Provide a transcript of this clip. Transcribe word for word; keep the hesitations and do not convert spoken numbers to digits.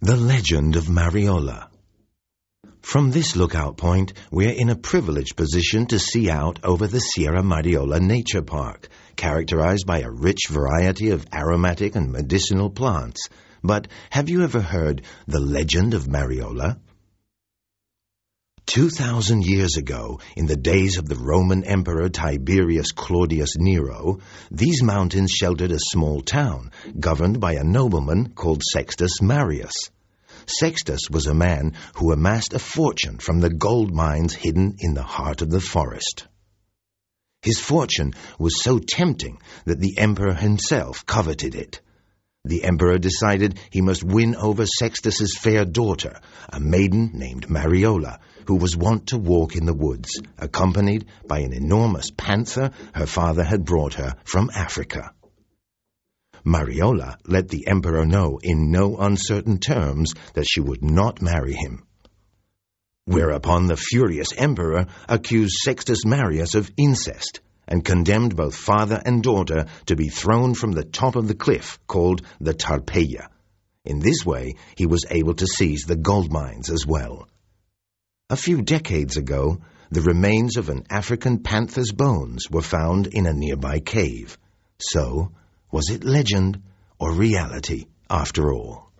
The Legend of Mariola. From this lookout point, we're in a privileged position to see out over the Sierra Mariola Nature Park, characterized by a rich variety of aromatic and medicinal plants. But have you ever heard the legend of Mariola? Two thousand years ago, in the days of the Roman Emperor Tiberius Claudius Nero, these mountains sheltered a small town, governed by a nobleman called Sextus Marius. Sextus was a man who amassed a fortune from the gold mines hidden in the heart of the forest. His fortune was so tempting that the emperor himself coveted it. The emperor decided he must win over Sextus's fair daughter, a maiden named Mariola, who was wont to walk in the woods, accompanied by an enormous panther her father had brought her from Africa. Mariola let the emperor know in no uncertain terms that she would not marry him. Whereupon the furious emperor accused Sextus Marius of incest and condemned both father and daughter to be thrown from the top of the cliff called the Tarpeia. In this way, he was able to seize the gold mines as well. A few decades ago, the remains of an African panther's bones were found in a nearby cave. So, was it legend or reality after all?